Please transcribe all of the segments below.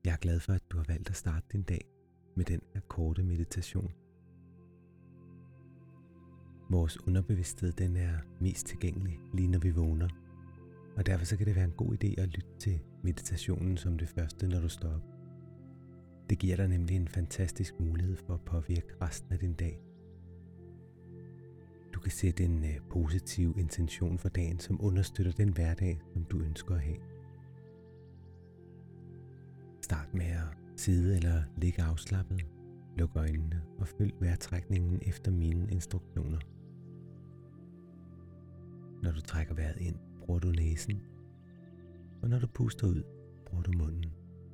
Jeg er glad for, at du har valgt at starte din dag med den her korte meditation. Vores underbevidsthed den er mest tilgængelig lige når vi vågner, og derfor så kan det være en god idé at lytte til meditationen som det første, når du står op. Det giver dig nemlig en fantastisk mulighed for at påvirke resten af din dag. Du kan sætte en positiv intention for dagen, som understøtter den hverdag, som du ønsker at have. Start med at sidde eller ligge afslappet, luk øjnene og følg vejrtrækningen efter mine instruktioner. Når du trækker vejret ind, bruger du næsen, og når du puster ud, bruger du munden.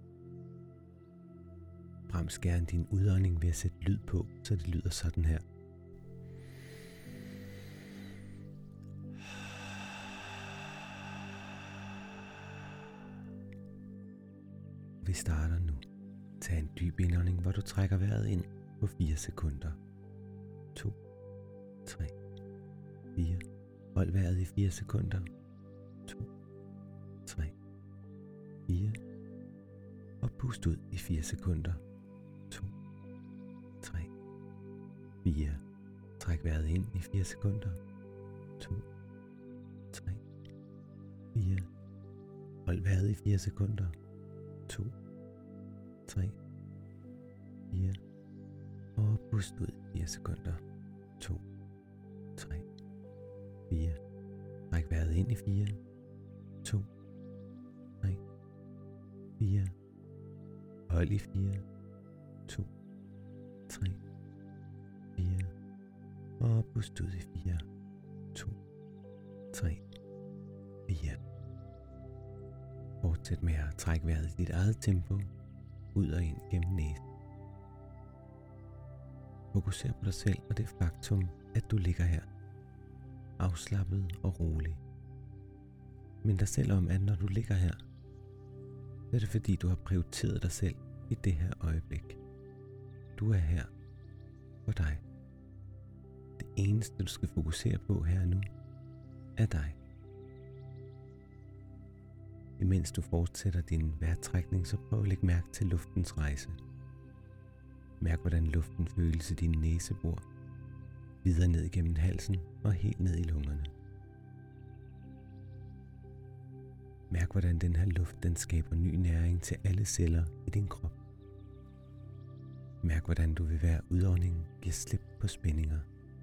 Brems gerne din udånding ved at sætte lyd på, så det lyder sådan her. Vi starter nu. Tag en dyb indånding, hvor du trækker vejret ind på 4 sekunder. 2, 3, 4. Hold vejret i 4 sekunder. 2, 3, 4. Og pust ud i 4 sekunder. 2, 3, 4. Træk vejret ind i 4 sekunder. 2, 3, 4. Hold vejret i 4 sekunder. 2, 3, 4. Og pust ud i 4 sekunder. 2, 3, 4. Træk vejret ind i 4. 2, 3, 4. Hold i 4. 2, 3, 4. Og pust ud i 4. 2, 3, 4. Fortsæt med at trække vejret i dit eget tempo, ud og ind gennem næsen. Fokuser på dig selv og det faktum, at du ligger her, afslappet og rolig. Mind dig selv om, at når du ligger her, så er det fordi, du har prioriteret dig selv i det her øjeblik. Du er her for dig. Det eneste, du skal fokusere på her nu, er dig. Imens du fortsætter din vejrtrækning, så prøv at lægge mærke til luftens rejse. Mærk, hvordan luften føles i din næsebor, videre ned gennem halsen og helt ned i lungerne. Mærk, hvordan den her luft den skaber ny næring til alle celler i din krop. Mærk, hvordan du ved hver udånding giver slip på spændinger.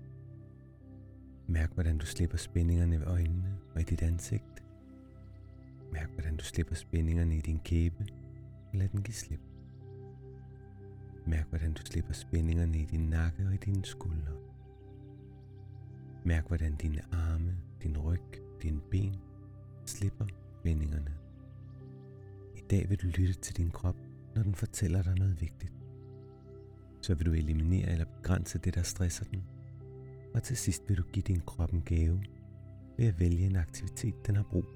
Mærk, hvordan du slipper spændingerne ved øjnene og i dit ansigt. Mærk, hvordan du slipper spændingerne i din kæbe, og lad den give slip. Mærk, hvordan du slipper spændingerne i din nakke og i dine skuldre. Mærk, hvordan dine arme, din ryg, dine ben slipper spændingerne. I dag vil du lytte til din krop, når den fortæller dig noget vigtigt. Så vil du eliminere eller begrænse det, der stresser den. Og til sidst vil du give din krop en gave ved at vælge en aktivitet, den har brug.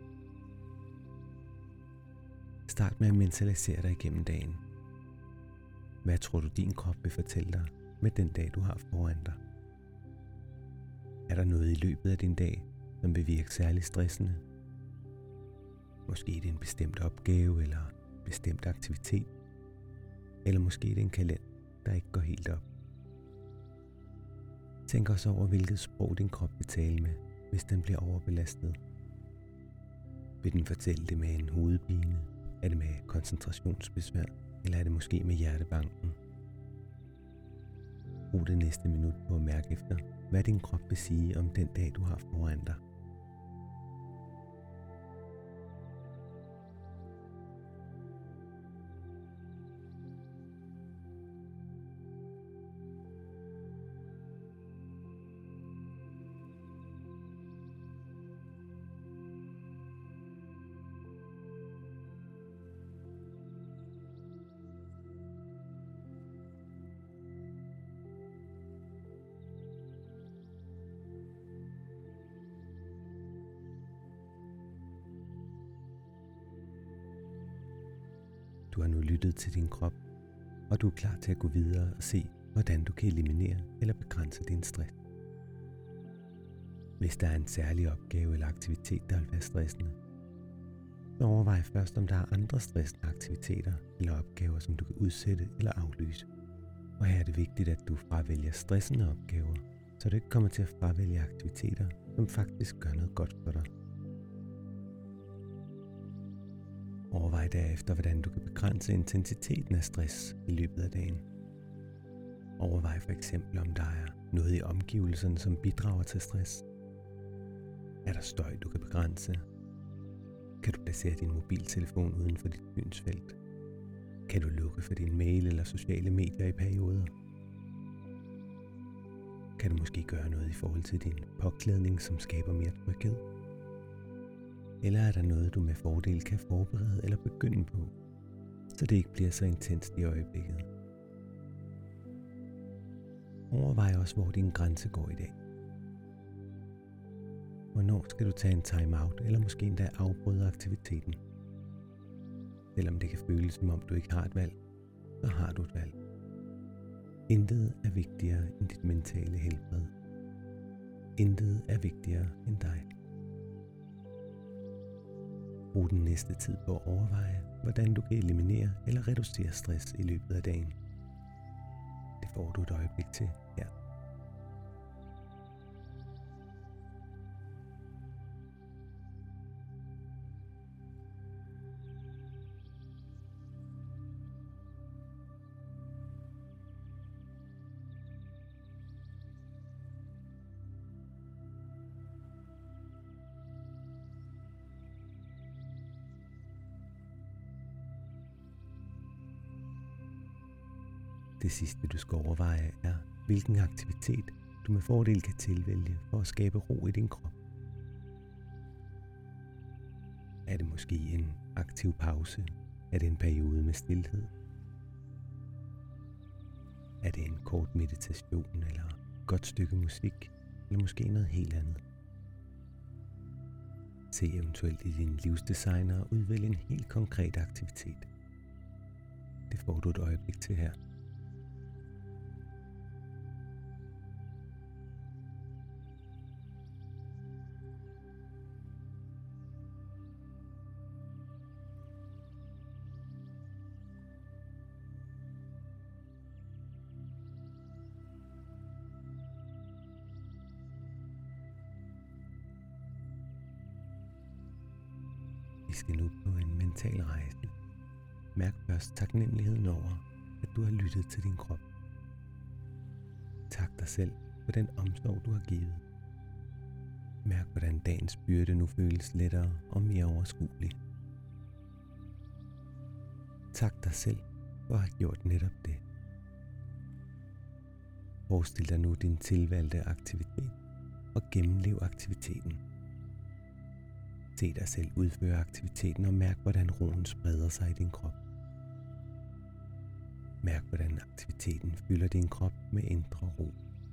Start med at mentalisere dig igennem dagen. Hvad tror du, din krop vil fortælle dig med den dag, du har foran dig? Er der noget i løbet af din dag, som vil virke særlig stressende? Måske er det en bestemt opgave eller en bestemt aktivitet. Eller måske er det en kalender, der ikke går helt op. Tænk også over, hvilket sprog din krop vil tale med, hvis den bliver overbelastet. Vil den fortælle det med en hovedpine? Er det med koncentrationsbesvær, eller er det måske med hjertebanken? Brug det næste minut på at mærke efter, hvad din krop vil sige om den dag, du har foran dig. Du har nu lyttet til din krop, og du er klar til at gå videre og se, hvordan du kan eliminere eller begrænse din stress. Hvis der er en særlig opgave eller aktivitet, der vil være stressende, så overvej først, om der er andre stressende aktiviteter eller opgaver, som du kan udsætte eller aflyse. Og her er det vigtigt, at du fravælger stressende opgaver, så du ikke kommer til at fravælge aktiviteter, som faktisk gør noget godt for dig. Overvej derefter, hvordan du kan begrænse intensiteten af stress i løbet af dagen. Overvej for eksempel, om der er noget i omgivelserne, som bidrager til stress. Er der støj, du kan begrænse? Kan du placere din mobiltelefon uden for dit synsfelt? Kan du lukke for din mail eller sociale medier i perioder? Kan du måske gøre noget i forhold til din påklædning, som skaber mere tryghed? Eller er der noget, du med fordel kan forberede eller begynde på, så det ikke bliver så intenst i øjeblikket? Overvej også, hvor din grænse går i dag. Hvornår skal du tage en time-out, eller måske endda afbryde aktiviteten? Selvom det kan føles, som om du ikke har et valg, så har du et valg. Intet er vigtigere end dit mentale helbred. Intet er vigtigere end dig. Brug den næste tid på at overveje, hvordan du kan eliminere eller reducere stress i løbet af dagen. Det får du et øjeblik til her. Det sidste, du skal overveje, er, hvilken aktivitet du med fordel kan tilvælge for at skabe ro i din krop. Er det måske en aktiv pause? Er det en periode med stilhed? Er det en kort meditation eller et godt stykke musik? Eller måske noget helt andet? Se eventuelt i din livsdesigner og udvælg en helt konkret aktivitet. Det får du et øjeblik til her. Vi skal nu på en mental rejse. Mærk først taknemmeligheden over, at du har lyttet til din krop. Tak dig selv for den omsorg, du har givet. Mærk, hvordan dagens byrde nu føles lettere og mere overskuelig. Tak dig selv for at have gjort netop det. Forestil dig nu din tilvalgte aktivitet og gennemlev aktiviteten. Se dig selv udføre aktiviteten og mærk, hvordan roen spreder sig i din krop. Mærk, hvordan aktiviteten fylder din krop med indre ro.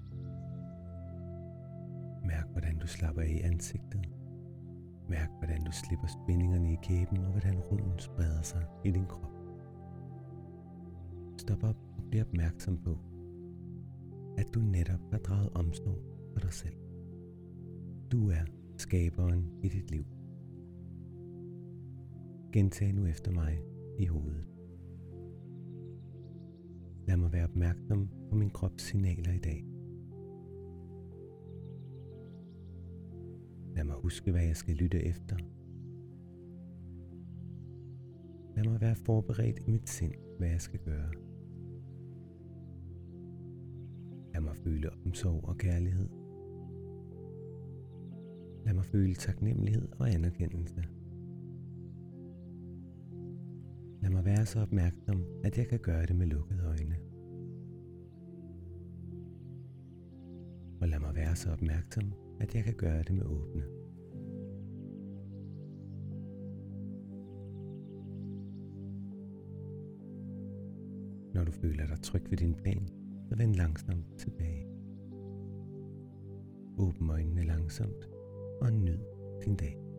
Mærk, hvordan du slapper af i ansigtet. Mærk, hvordan du slipper spændingerne i kæben og hvordan roen spreder sig i din krop. Stop op og bliv opmærksom på, at du netop har draget omsorg for dig selv. Du er skaberen i dit liv. Gentag nu efter mig i hovedet. Lad mig være opmærksom på min krops signaler i dag. Lad mig huske, hvad jeg skal lytte efter. Lad mig være forberedt i mit sind, hvad jeg skal gøre. Lad mig føle omsorg og kærlighed. Lad mig føle taknemmelighed og anerkendelse. Lad mig være så opmærksom, at jeg kan gøre det med lukkede øjne. Og lad mig være så opmærksom, at jeg kan gøre det med åbne. Når du føler dig tryg ved din plan, så vend langsomt tilbage. Åbn øjnene langsomt og nyd din dag.